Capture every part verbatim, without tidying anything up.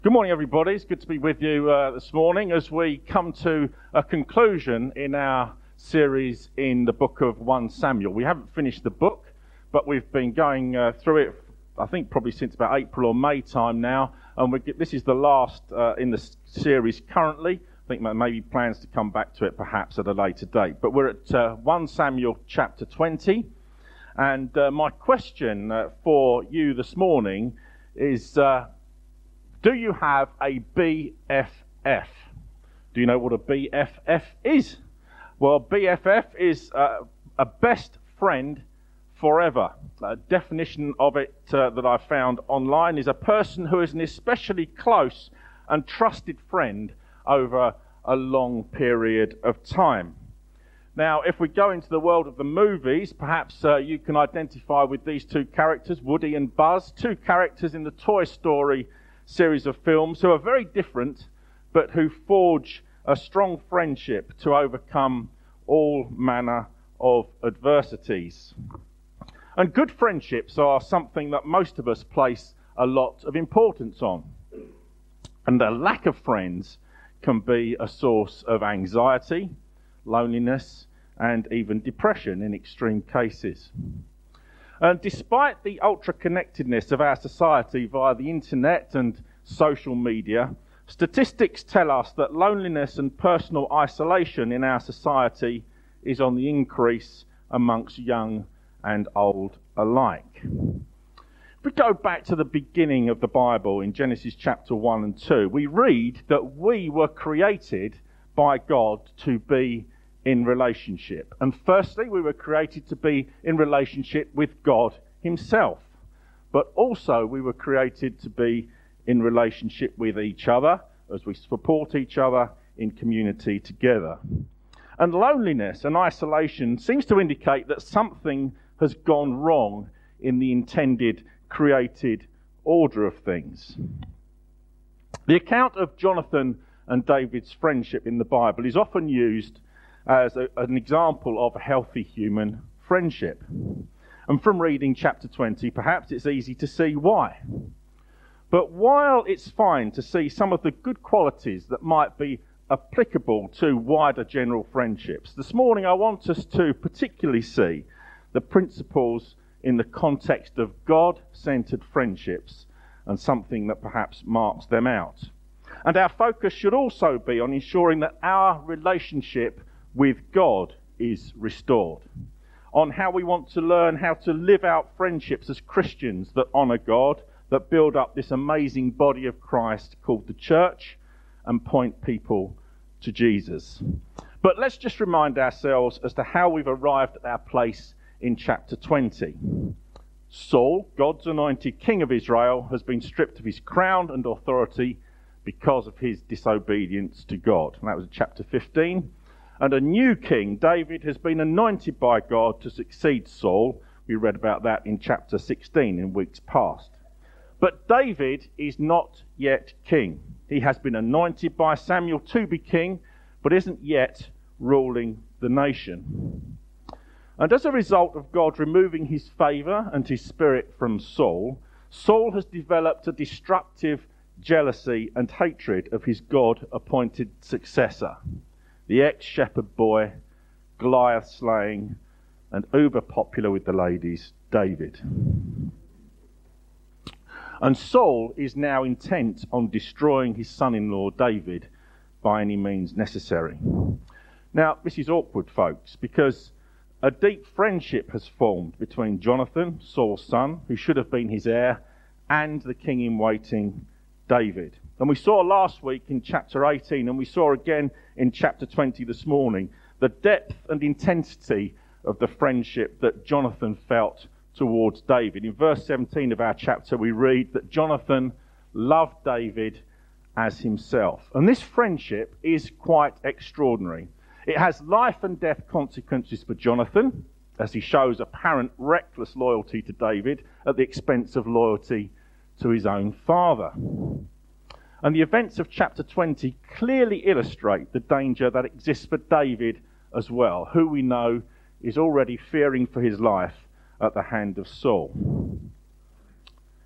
Good morning, everybody. It's good to be with you uh, this morning as we come to a conclusion in our series in the book of First Samuel. We haven't finished the book, but we've been going uh, through it, I think, probably since about April or May time now, and we get, this is the last uh, in the series currently. I think maybe plans to come back to it perhaps at a later date. But we're at uh, First Samuel chapter twenty, and uh, my question uh, for you this morning is... Uh, Do you have a B F F? Do you know what a B F F is? Well, B F F is uh, a best friend forever. A definition of it uh, that I found online is a person who is an especially close and trusted friend over a long period of time. Now, if we go into the world of the movies, perhaps uh, you can identify with these two characters, Woody and Buzz, two characters in the Toy Story series of films who are very different, but who forge a strong friendship to overcome all manner of adversities. And good friendships are something that most of us place a lot of importance on. And a lack of friends can be a source of anxiety, loneliness, and even depression in extreme cases. And despite the ultra-connectedness of our society via the internet and social media, statistics tell us that loneliness and personal isolation in our society is on the increase amongst young and old alike. If we go back to the beginning of the Bible in Genesis chapter one and two, we read that we were created by God to be in relationship. And firstly, we were created to be in relationship with God himself. But also we were created to be in relationship with each other as we support each other in community together. And loneliness and isolation seems to indicate that something has gone wrong in the intended created order of things. The account of Jonathan and David's friendship in the Bible is often used as a, an example of a healthy human friendship. And from reading chapter twenty, perhaps it's easy to see why. But while it's fine to see some of the good qualities that might be applicable to wider general friendships, this morning I want us to particularly see the principles in the context of God-centered friendships and something that perhaps marks them out. And our focus should also be on ensuring that our relationship with God is restored, on how we want to learn how to live out friendships as Christians that honour God, that build up this amazing body of Christ called the church and point people to Jesus. But let's just remind ourselves as to how we've arrived at our place in chapter twenty. Saul, God's anointed king of Israel, has been stripped of his crown and authority because of his disobedience to God. And that was chapter fifteen. And a new king, David, has been anointed by God to succeed Saul. We read about that in chapter sixteen in weeks past. But David is not yet king. He has been anointed by Samuel to be king, but isn't yet ruling the nation. And as a result of God removing his favour and his spirit from Saul, Saul has developed a destructive jealousy and hatred of his God-appointed successor, the ex-shepherd boy, Goliath-slaying, and uber-popular with the ladies, David. And Saul is now intent on destroying his son-in-law, David, by any means necessary. Now, this is awkward, folks, because a deep friendship has formed between Jonathan, Saul's son, who should have been his heir, and the king-in-waiting, David. And we saw last week in chapter eighteen, and we saw again in chapter twenty this morning, the depth and intensity of the friendship that Jonathan felt towards David. In verse seventeen of our chapter, we read that Jonathan loved David as himself. And this friendship is quite extraordinary. It has life and death consequences for Jonathan, as he shows apparent reckless loyalty to David at the expense of loyalty to his own father. And the events of chapter twenty clearly illustrate the danger that exists for David as well, who we know is already fearing for his life at the hand of Saul.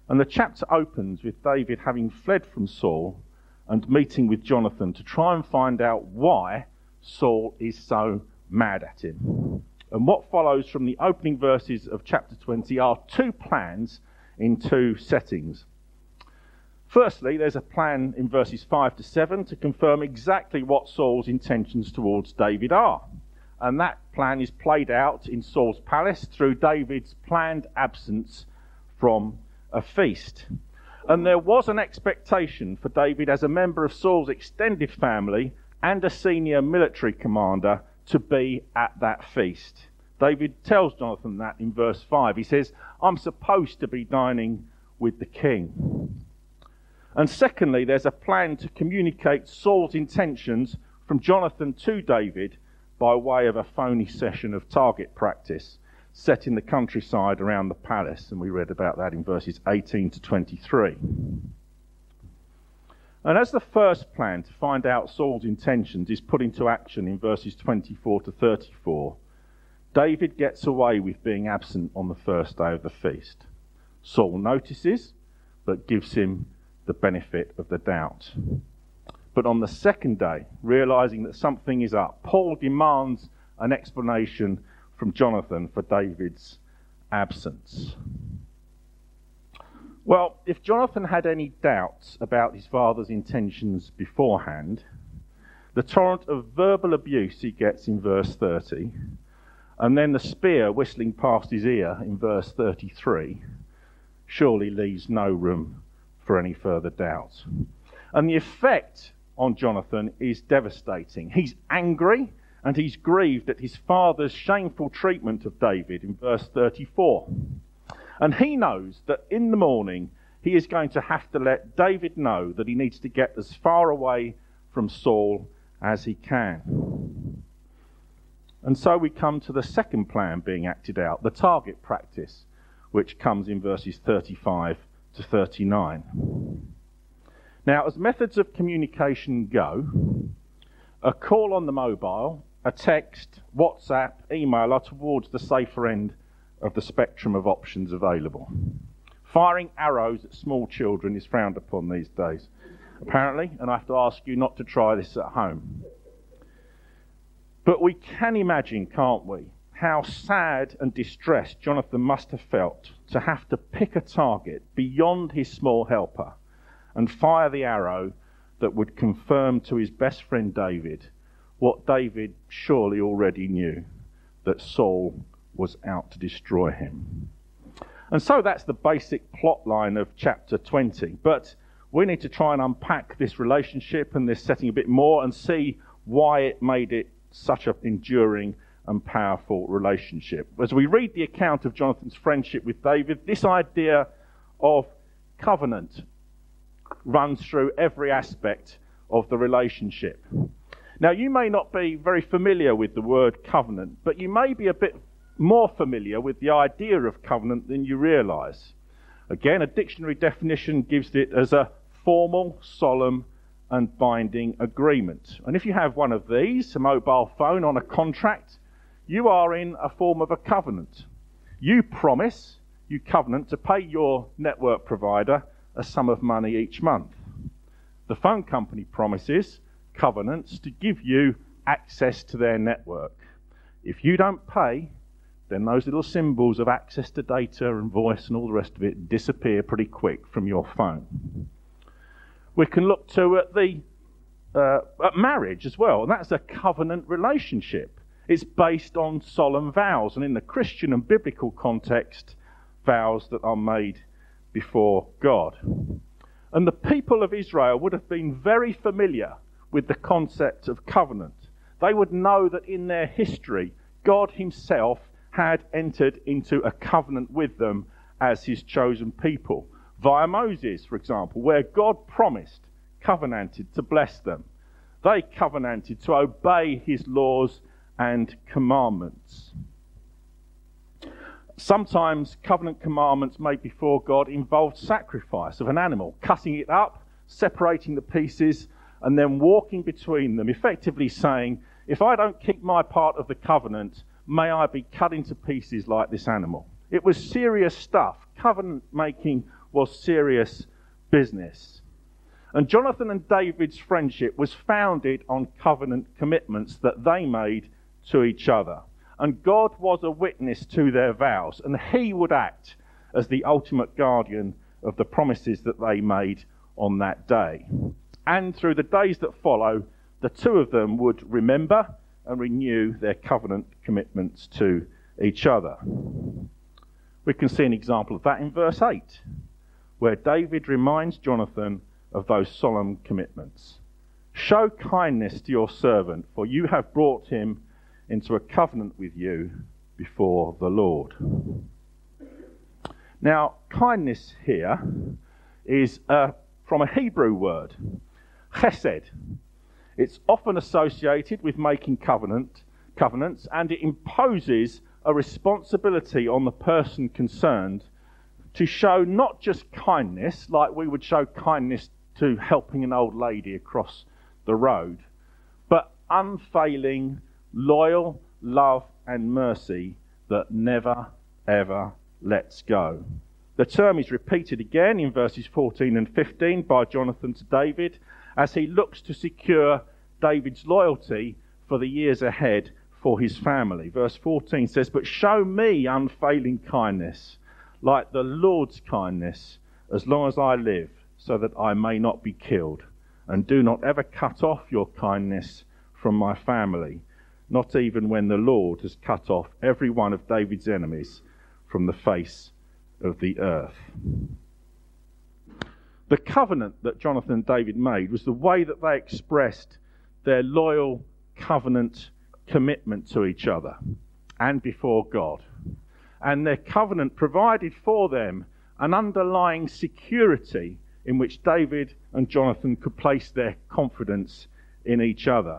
And the chapter opens with David having fled from Saul and meeting with Jonathan to try and find out why Saul is so mad at him. And what follows from the opening verses of chapter twenty are two plans in two settings. Firstly, there's a plan in verses five to seven to confirm exactly what Saul's intentions towards David are. And that plan is played out in Saul's palace through David's planned absence from a feast. And there was an expectation for David as a member of Saul's extended family and a senior military commander to be at that feast. David tells Jonathan that in verse five. He says, I'm supposed to be dining with the king. And secondly, there's a plan to communicate Saul's intentions from Jonathan to David by way of a phony session of target practice set in the countryside around the palace. And we read about that in verses eighteen to twenty-three. And as the first plan to find out Saul's intentions is put into action in verses twenty-four to thirty-four, David gets away with being absent on the first day of the feast. Saul notices, but gives him the benefit of the doubt. But on the second day, realizing that something is up, Paul demands an explanation from Jonathan for David's absence. Well, if Jonathan had any doubts about his father's intentions beforehand, the torrent of verbal abuse he gets in verse thirty, and then the spear whistling past his ear in verse thirty-three, surely leaves no room for any further doubt. And the effect on Jonathan is devastating. He's angry and he's grieved at his father's shameful treatment of David in verse thirty-four. And he knows that in the morning he is going to have to let David know that he needs to get as far away from Saul as he can. And so we come to the second plan being acted out, the target practice, which comes in verses thirty-five to thirty-nine. Now, as methods of communication go, a call on the mobile, a text, WhatsApp, email are towards the safer end of the spectrum of options available. Firing arrows at small children is frowned upon these days, apparently, and I have to ask you not to try this at home. But we can imagine, can't we, how sad and distressed Jonathan must have felt to have to pick a target beyond his small helper and fire the arrow that would confirm to his best friend David what David surely already knew, that Saul was out to destroy him. And so that's the basic plot line of chapter twenty. But we need to try and unpack this relationship and this setting a bit more and see why it made it such an enduring and powerful relationship. As we read the account of Jonathan's friendship with David, this idea of covenant runs through every aspect of the relationship. Now, you may not be very familiar with the word covenant, but you may be a bit more familiar with the idea of covenant than you realise. Again, a dictionary definition gives it as a formal, solemn and binding agreement. And if you have one of these, a mobile phone on a contract, you are in a form of a covenant. You promise, you covenant to pay your network provider a sum of money each month. The phone company promises, covenants, to give you access to their network. If you don't pay, then those little symbols of access to data and voice and all the rest of it disappear pretty quick from your phone. We can look to at the uh, at marriage as well, and that's a covenant relationship. It's based on solemn vows, and in the Christian and biblical context, vows that are made before God. And the people of Israel would have been very familiar with the concept of covenant. They would know that in their history, God himself had entered into a covenant with them as his chosen people. Via Moses, for example, where God promised, covenanted to bless them. They covenanted to obey his laws and commandments. Sometimes covenant commandments made before God involved sacrifice of an animal, cutting it up, separating the pieces, and then walking between them, effectively saying, if I don't keep my part of the covenant, may I be cut into pieces like this animal. It was serious stuff. Covenant making was serious business. And Jonathan and David's friendship was founded on covenant commitments that they made to each other. And God was a witness to their vows, and he would act as the ultimate guardian of the promises that they made on that day. And through the days that follow, the two of them would remember and renew their covenant commitments to each other. We can see an example of that in verse eight, where David reminds Jonathan of those solemn commitments. Show kindness to your servant, for you have brought him into a covenant with you before the Lord. Now, kindness here is uh, from a Hebrew word, chesed. It's often associated with making covenant, covenants, and it imposes a responsibility on the person concerned to show not just kindness, like we would show kindness to helping an old lady across the road, but unfailing, loyal love and mercy that never, ever lets go. The term is repeated again in verses fourteen and fifteen by Jonathan to David as he looks to secure David's loyalty for the years ahead for his family. Verse fourteen says, "But show me unfailing kindness, like the Lord's kindness, as long as I live, so that I may not be killed. And do not ever cut off your kindness from my family, not even when the Lord has cut off every one of David's enemies from the face of the earth." The covenant that Jonathan and David made was the way that they expressed their loyal covenant commitment to each other and before God. And their covenant provided for them an underlying security in which David and Jonathan could place their confidence in each other.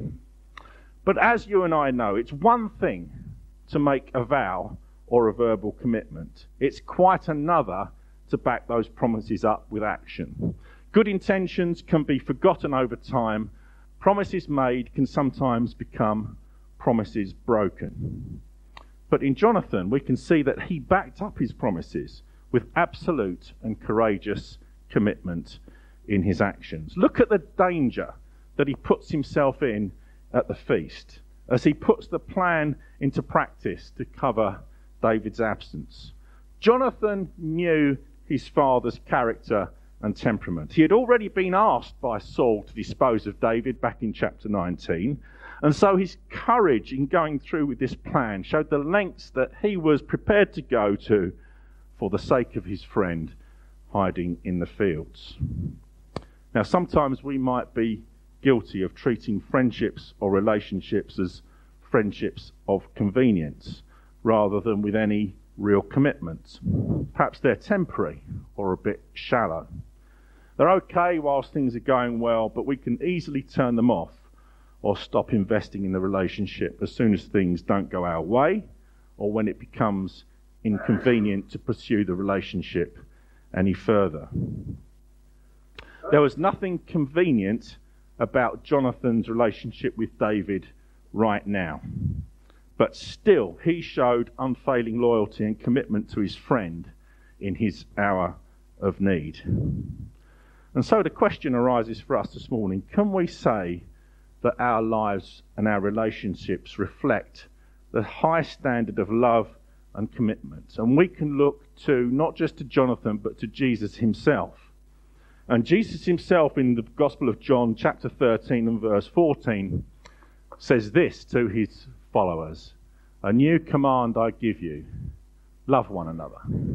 But as you and I know, it's one thing to make a vow or a verbal commitment. It's quite another to back those promises up with action. Good intentions can be forgotten over time. Promises made can sometimes become promises broken. But in Jonathan, we can see that he backed up his promises with absolute and courageous commitment in his actions. Look at the danger that he puts himself in at the feast as he puts the plan into practice to cover David's absence. Jonathan knew his father's character and temperament. He had already been asked by Saul to dispose of David back in chapter nineteen, and so his courage in going through with this plan showed the lengths that he was prepared to go to for the sake of his friend hiding in the fields. Now, sometimes we might be guilty of treating friendships or relationships as friendships of convenience rather than with any real commitment. Perhaps they're temporary or a bit shallow. They're okay whilst things are going well, but we can easily turn them off or stop investing in the relationship as soon as things don't go our way or when it becomes inconvenient to pursue the relationship any further. There was nothing convenient about Jonathan's relationship with David right now. But still, he showed unfailing loyalty and commitment to his friend in his hour of need. And so the question arises for us this morning, can we say that our lives and our relationships reflect the high standard of love and commitment? And we can look to, not just to Jonathan, but to Jesus himself. And Jesus himself in the Gospel of John, chapter thirteen and verse fourteen, says this to his followers: "A new command I give you, love one another."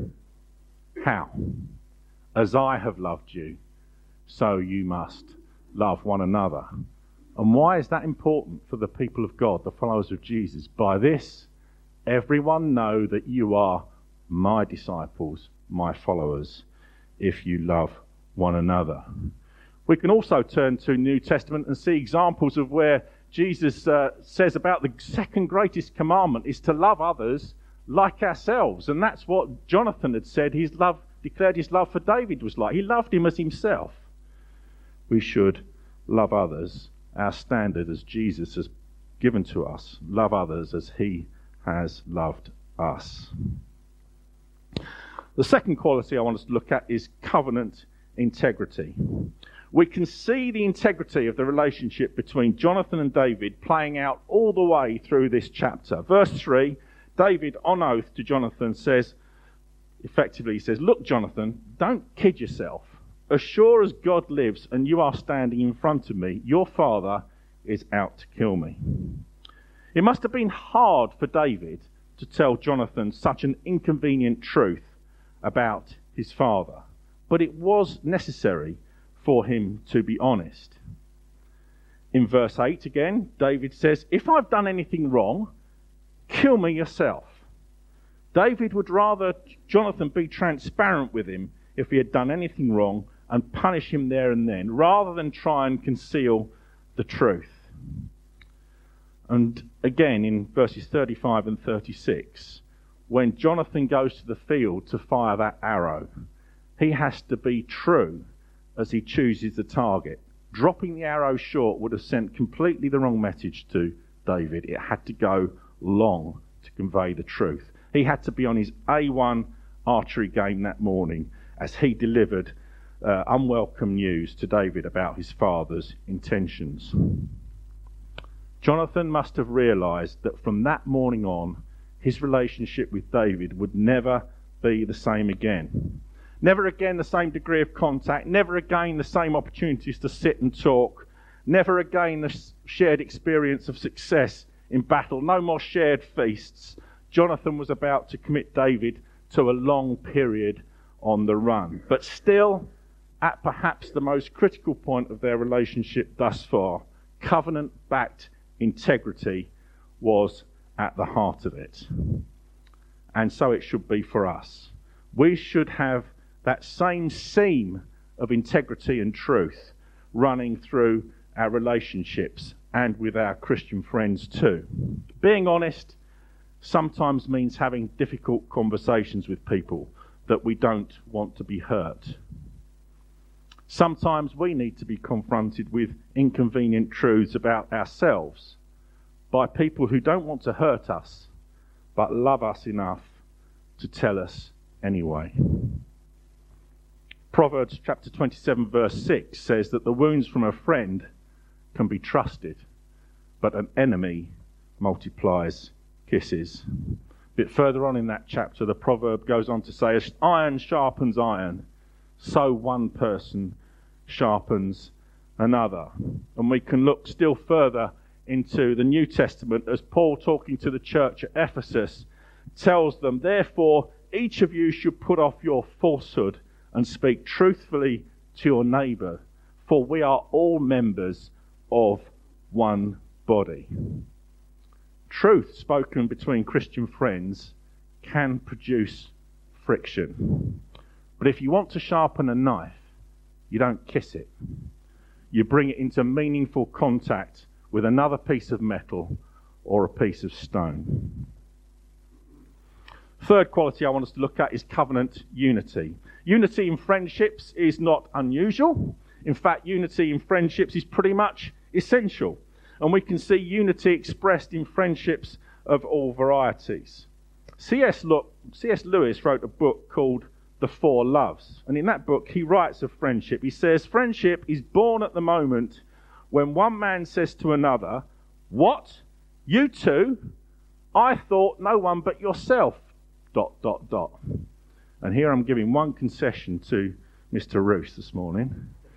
How? As I have loved you, so you must love one another. And why is that important for the people of God, the followers of Jesus? By this, everyone know that you are my disciples, my followers, if you love one another. We can also turn to New Testament and see examples of where Jesus uh, says about the second greatest commandment is to love others like ourselves. And that's what Jonathan had said his love, declared his love for David was like. He loved him as himself. We should love others, our standard as Jesus has given to us. Love others as he has loved us. The second quality I want us to look at is covenant integrity. We can see the integrity of the relationship between Jonathan and David playing out all the way through this chapter. Verse three, David on oath to Jonathan says, effectively he says, "Look, Jonathan, don't kid yourself. As sure as God lives and you are standing in front of me, your father is out to kill me." It must have been hard for David to tell Jonathan such an inconvenient truth about his father, but it was necessary for him to be honest. In verse eight again, David says, "If I've done anything wrong, kill me yourself." David would rather Jonathan be transparent with him if he had done anything wrong and punish him there and then, rather than try and conceal the truth. And again in verses thirty-five and thirty-six, when Jonathan goes to the field to fire that arrow, he has to be true as he chooses the target. Dropping the arrow short would have sent completely the wrong message to David. It had to go long to convey the truth. He had to be on his A one archery game that morning as he delivered uh, unwelcome news to David about his father's intentions. Jonathan must have realised that from that morning on, his relationship with David would never be the same again. Never again the same degree of contact, never again the same opportunities to sit and talk, never again the shared experience of success in battle, no more shared feasts. Jonathan was about to commit David to a long period on the run. But still, at perhaps the most critical point of their relationship thus far, covenant-backed integrity was at the heart of it. And so it should be for us. We should have that same seam of integrity and truth running through our relationships and with our Christian friends too. Being honest sometimes means having difficult conversations with people that we don't want to be hurt. Sometimes we need to be confronted with inconvenient truths about ourselves by people who don't want to hurt us but love us enough to tell us anyway. Proverbs chapter twenty-seven verse six says that the wounds from a friend can be trusted, but an enemy multiplies kisses. A bit further on in that chapter, the proverb goes on to say, "As iron sharpens iron, so one person sharpens another." And we can look still further into the New Testament as Paul, talking to the church at Ephesus, tells them, "Therefore, each of you should put off your falsehood and speak truthfully to your neighbour, for we are all members of one body." Truth spoken between Christian friends can produce friction. But if you want to sharpen a knife, you don't kiss it. You bring it into meaningful contact with another piece of metal or a piece of stone. Third quality I want us to look at is covenant unity. Unity in friendships is not unusual. In fact, unity in friendships is pretty much essential. And we can see unity expressed in friendships of all varieties. C S Lewis wrote a book called The Four Loves. And in that book, he writes of friendship. He says, "Friendship is born at the moment when one man says to another, 'What? You two? I thought no one but yourself, dot, dot, dot.'" And here I'm giving one concession to Mister Roos this morning.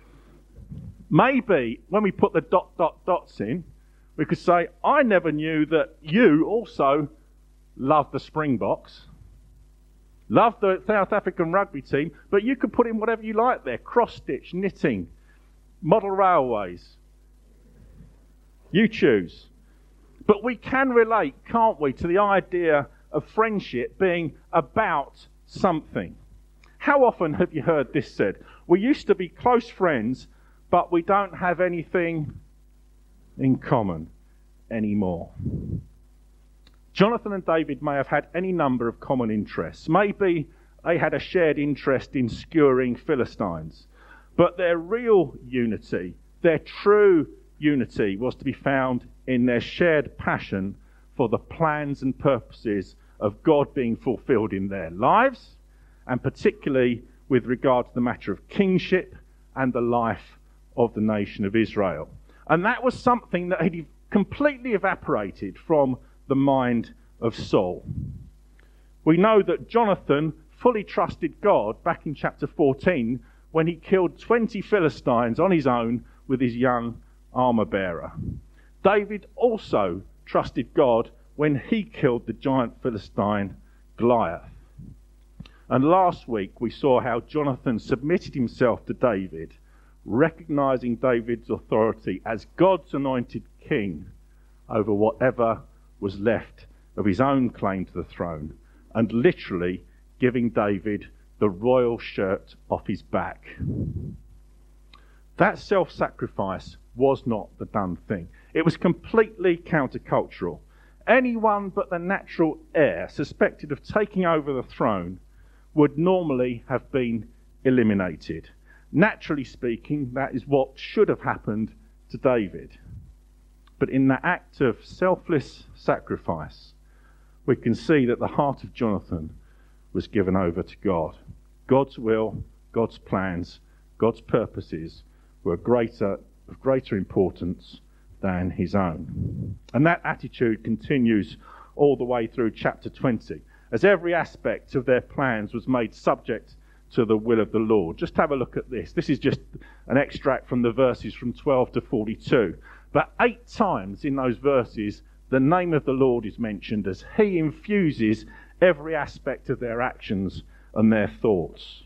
Maybe when we put the dot, dot, dots in, we could say, "I never knew that you also loved the Springboks, loved the South African rugby team," but you could put in whatever you like there. Cross-stitch, knitting, model railways. You choose. But we can relate, can't we, to the idea of friendship being about something. How often have you heard this said? "We used to be close friends, but we don't have anything in common anymore." Jonathan and David may have had any number of common interests. Maybe they had a shared interest in skewering Philistines. But their real unity, their true unity, was to be found in their shared passion for the plans and purposes of God being fulfilled in their lives and particularly with regard to the matter of kingship and the life of the nation of Israel. And that was something that had completely evaporated from the mind of Saul. We know that Jonathan fully trusted God back in chapter fourteen when he killed twenty Philistines on his own with his young armour-bearer. David also trusted God when he killed the giant Philistine Goliath. And last week we saw how Jonathan submitted himself to David, recognising David's authority as God's anointed king over whatever was left of his own claim to the throne, and literally giving David the royal shirt off his back. That self-sacrifice was not the done thing. It was completely countercultural. Anyone but the natural heir suspected of taking over the throne would normally have been eliminated. Naturally speaking, that is what should have happened to David. But in that act of selfless sacrifice, we can see that the heart of Jonathan was given over to God. God's will, God's plans, God's purposes were greater, of greater importance than his own. And that attitude continues all the way through chapter twenty, as every aspect of their plans was made subject to the will of the Lord. Just have a look at this. This is just an extract from the verses from twelve to forty-two. But eight times in those verses, the name of the Lord is mentioned as he infuses every aspect of their actions and their thoughts.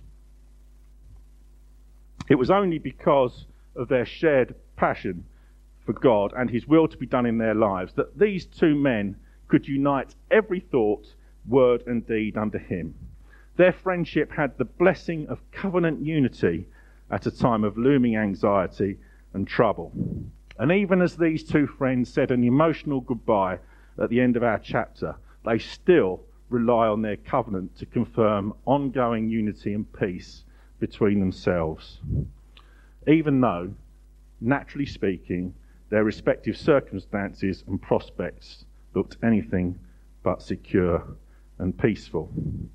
It was only because of their shared passion for God and his will to be done in their lives that these two men could unite every thought, word and deed under him. Their friendship had the blessing of covenant unity at a time of looming anxiety and trouble. And even as these two friends said an emotional goodbye at the end of our chapter, they still rely on their covenant to confirm ongoing unity and peace between themselves, even though, naturally speaking, their respective circumstances and prospects looked anything but secure and peaceful.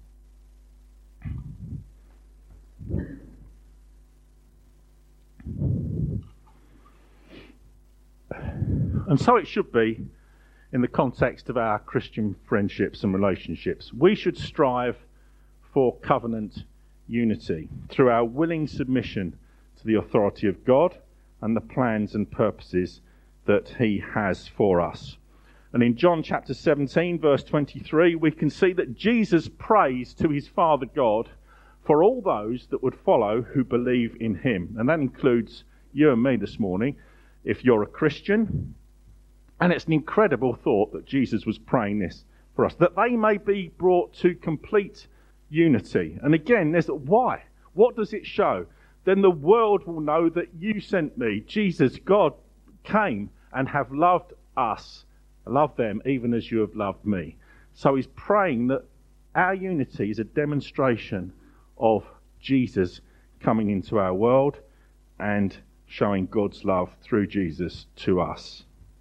And so it should be in the context of our Christian friendships and relationships. We should strive for covenant unity through our willing submission to the authority of God and the plans and purposes that he has for us. And in John chapter seventeen, verse twenty-three, we can see that Jesus prays to his Father God for all those that would follow who believe in him. And that includes you and me this morning, if you're a Christian. And it's an incredible thought that Jesus was praying this for us, that they may be brought to complete unity. And again, there's why? What does it show? Then the world will know that you sent me. Jesus, God, came and have loved us, loved them even as you have loved me. So he's praying that our unity is a demonstration of Jesus coming into our world and showing God's love through Jesus to us.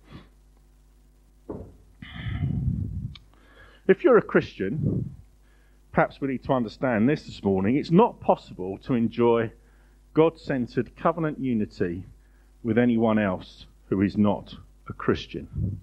If you're a Christian, perhaps we need to understand this this morning. It's not possible to enjoy God-centered covenant unity with anyone else who is not a Christian.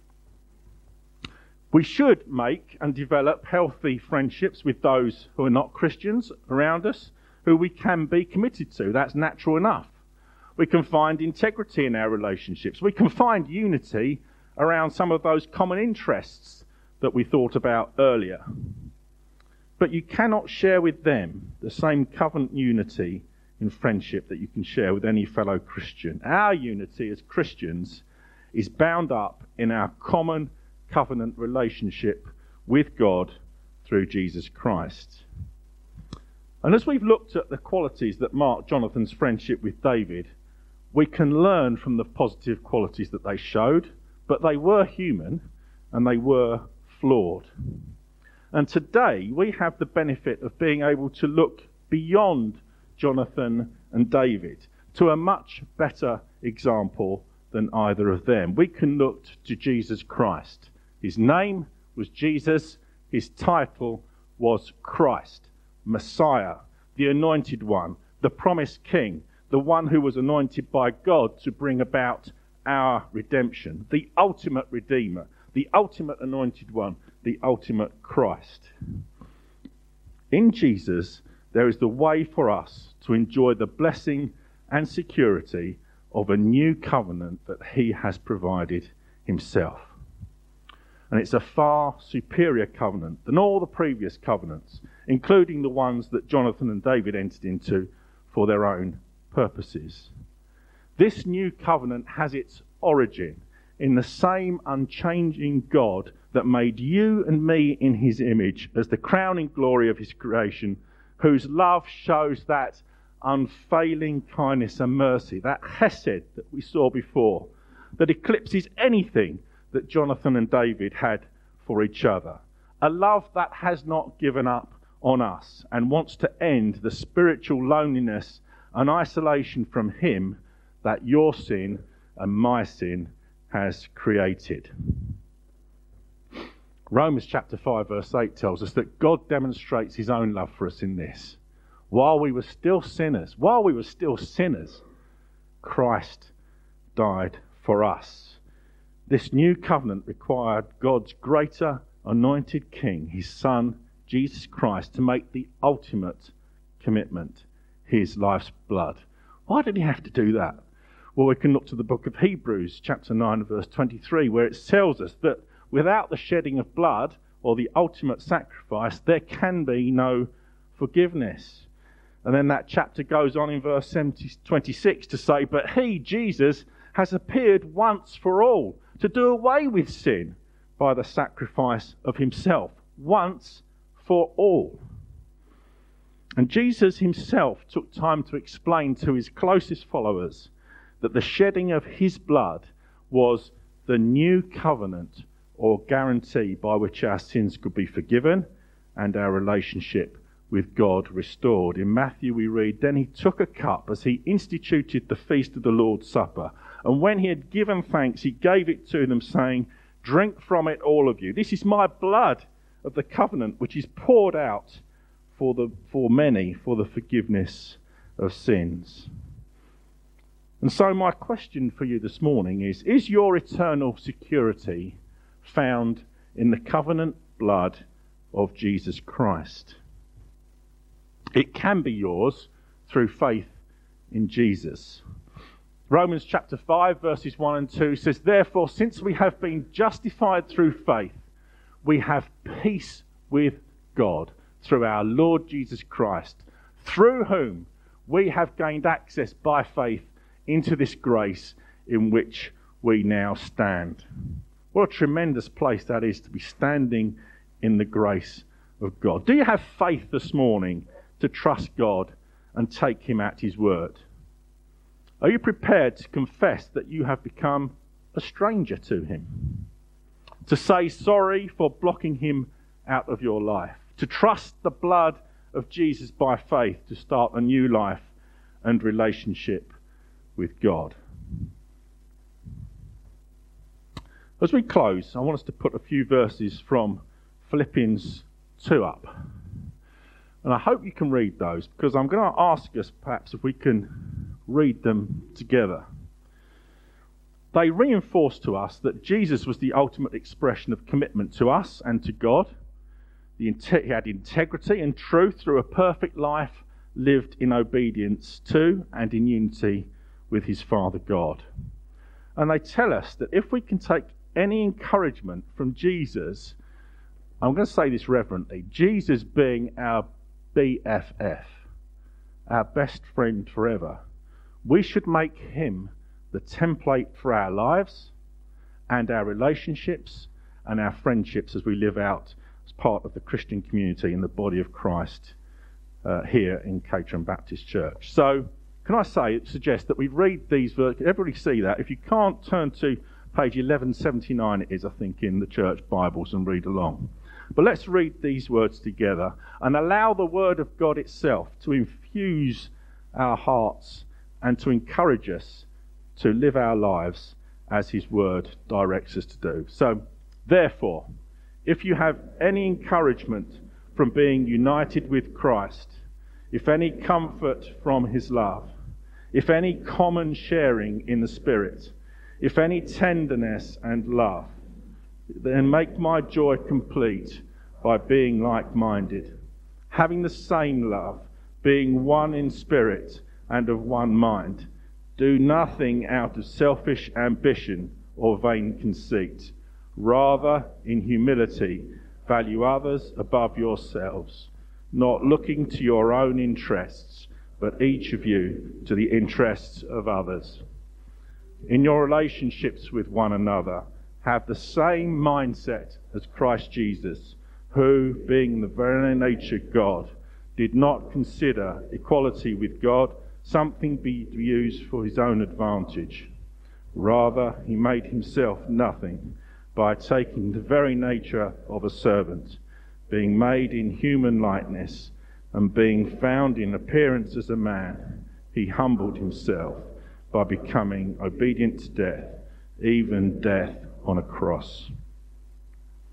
We should make and develop healthy friendships with those who are not Christians around us, who we can be committed to. That's natural enough. We can find integrity in our relationships. We can find unity around some of those common interests that we thought about earlier. But you cannot share with them the same covenant unity in friendship that you can share with any fellow Christian. Our unity as Christians is bound up in our common covenant relationship with God through Jesus Christ. And as we've looked at the qualities that mark Jonathan's friendship with David, we can learn from the positive qualities that they showed, but they were human and they were flawed. And today we have the benefit of being able to look beyond Jonathan and David to a much better example than either of them. We can look to Jesus Christ. His name was Jesus. His title was Christ, Messiah, the anointed one, the promised king, the one who was anointed by God to bring about our redemption, the ultimate redeemer, the ultimate anointed one, the ultimate Christ. In Jesus, there is the way for us to enjoy the blessing and security of a new covenant that he has provided himself. And it's a far superior covenant than all the previous covenants, including the ones that Jonathan and David entered into for their own purposes. This new covenant has its origin in the same unchanging God that made you and me in his image as the crowning glory of his creation, whose love shows that unfailing kindness and mercy, that chesed that we saw before, that eclipses anything that Jonathan and David had for each other. A love that has not given up on us and wants to end the spiritual loneliness and isolation from him that your sin and my sin has created. Romans chapter five verse eight tells us that God demonstrates his own love for us in this. While we were still sinners, while we were still sinners, Christ died for us. This new covenant required God's greater anointed king, his son, Jesus Christ, to make the ultimate commitment, his life's blood. Why did he have to do that? Well, we can look to the book of Hebrews, chapter nine, verse twenty-three, where it tells us that without the shedding of blood, or the ultimate sacrifice, there can be no forgiveness. And then that chapter goes on in verse twenty-six to say, but he, Jesus, has appeared once for all to do away with sin by the sacrifice of himself, once for all. And Jesus himself took time to explain to his closest followers that the shedding of his blood was the new covenant or guarantee by which our sins could be forgiven and our relationship with God restored. In Matthew we read, then he took a cup as he instituted the feast of the Lord's Supper, and when he had given thanks, he gave it to them, saying, drink from it, all of you. This is my blood of the covenant, which is poured out for the for many for the forgiveness of sins. And so my question for you this morning is, is your eternal security found in the covenant blood of Jesus Christ? It can be yours through faith in Jesus. Romans chapter five verses one and two says, therefore, since we have been justified through faith, we have peace with God through our Lord Jesus Christ, through whom we have gained access by faith into this grace in which we now stand. What a tremendous place that is to be standing in the grace of God. Do you have faith this morning to trust God and take him at his word? Are you prepared to confess that you have become a stranger to him? To say sorry for blocking him out of your life? To trust the blood of Jesus by faith to start a new life and relationship with God? As we close, I want us to put a few verses from Philippians two up. And I hope you can read those, because I'm going to ask us perhaps if we can read them together. They reinforce to us that Jesus was the ultimate expression of commitment to us and to God. He had integrity and truth through a perfect life lived in obedience to and in unity with his Father God. And they tell us that if we can take any encouragement from Jesus, I'm going to say this reverently, Jesus being our B F F, our best friend forever, we should make him the template for our lives and our relationships and our friendships as we live out as part of the Christian community in the body of Christ uh, here in Caterham Baptist Church. So, can I say, suggest that we read these verses, everybody see that? If you can't, turn to page eleven seventy-nine it is, I think, in the church Bibles and read along. But let's read these words together and allow the Word of God itself to infuse our hearts and to encourage us to live our lives as his Word directs us to do. So, therefore, if you have any encouragement from being united with Christ, if any comfort from his love, if any common sharing in the Spirit, if any tenderness and love, then make my joy complete by being like-minded, having the same love, being one in spirit and of one mind. Do nothing out of selfish ambition or vain conceit. Rather, in humility, value others above yourselves, not looking to your own interests, but each of you to the interests of others. In your relationships with one another, have the same mindset as Christ Jesus, who, being the very nature God, did not consider equality with God something to be used for his own advantage. Rather, he made himself nothing by taking the very nature of a servant, being made in human likeness, and being found in appearance as a man, he humbled himself by becoming obedient to death, even death on a cross.